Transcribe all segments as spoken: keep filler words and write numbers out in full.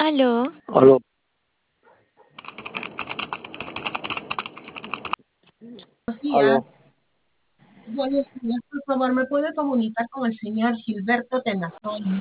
Aló. Aló, Buenos aló. días. Buenos días, por favor, ¿me puede comunicar con el señor Gilberto Tenazón?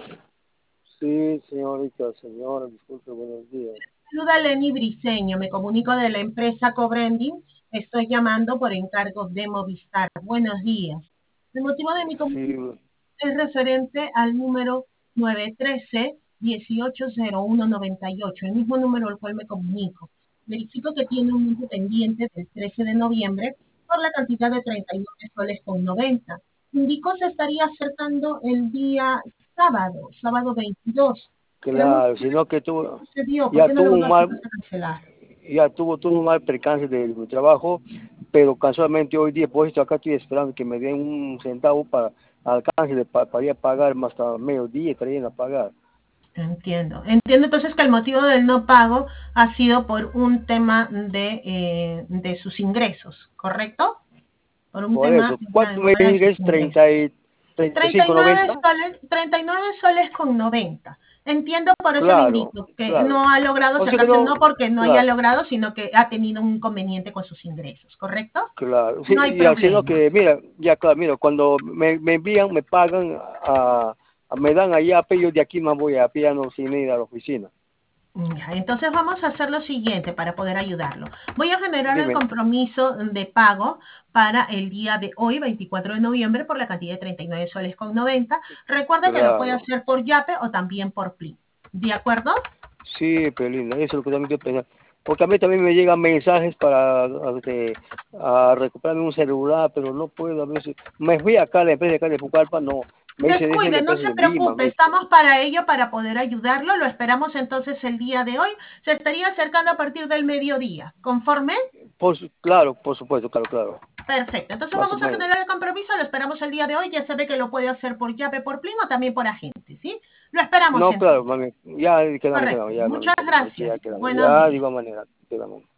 Sí, señorita, señora, disculpe, buenos días. Saluda Lenny Briceño, me comunico de la empresa Cobrending. Estoy llamando por encargo de Movistar. Buenos días. El motivo de mi Sí, comunicación es referente al número nueve uno tres, uno ocho cero uno nueve ocho, el mismo número al cual me comunico. Verifico que tiene un monto pendiente del trece de noviembre por la cantidad de treinta y nueve soles con noventa. Indicó se estaría acercando el día sábado, sábado veintidós. Queremos claro, saber sino que qué tuvo, sucedió, por ya qué no tuvo logró un mal, hacerse cancelar. ya tuvo, tuvo un mal percance de mi trabajo, pero casualmente hoy día, por esto acá estoy esperando que me den un centavo para alcance de, pa- para ir a pagar más hasta mediodía, estarían a pagar. Entiendo. Entiendo entonces que el motivo del no pago ha sido por un tema de, eh, de sus ingresos, ¿correcto? Por un Por tema eso, de una ¿cuánto me demora de dice que sus es? ingresos. treinta y, treinta y treinta y cinco nueve noventa soles, treinta y nueve soles con noventa. Entiendo, por eso le Claro, indico que claro. no ha logrado O sea que sacarse, no, no porque no haya claro. logrado, sino que ha tenido un inconveniente con sus ingresos, ¿correcto? Claro, No hay sí, ya, sino problema. que, mira, ya, claro, mira, cuando me, me envían, me pagan, a, a- me dan allá, pero yo de aquí más voy a pie, no sin ir a la oficina. Ya, entonces vamos a hacer lo siguiente para poder ayudarlo. Voy a generar el Dime, compromiso de pago para el día de hoy, veinticuatro de noviembre, por la cantidad de treinta y nueve soles con noventa. Recuerda que lo puede claro, hacer por Yape o también por Plin. ¿De acuerdo? sí, pero linda, eso es lo que también estoy pensando. Porque a mí también me llegan mensajes para a, este, a recuperarme un celular, pero no puedo, a veces. Me fui acá a la empresa acá de Pucallpa, no, me dice, dice la Descuide, no empresa se de Lima, preocupe, me dice. estamos para ello, para poder ayudarlo. Lo esperamos entonces el día de hoy. Se estaría acercando a partir del mediodía. ¿Conforme? Por, su- claro, por supuesto, claro, claro, Perfecto. Entonces más o vamos a menos. generar el compromiso. Lo esperamos el día de hoy. Ya sabe que lo puede hacer por llave, por Plin o también por agente, ¿sí? Lo esperamos No, claro, entonces. mami, ya quedamos, Correcto. quedamos, ya, Muchas mamita, ya gracias. quedamos, Buenos ya de días. igual manera, quedamos.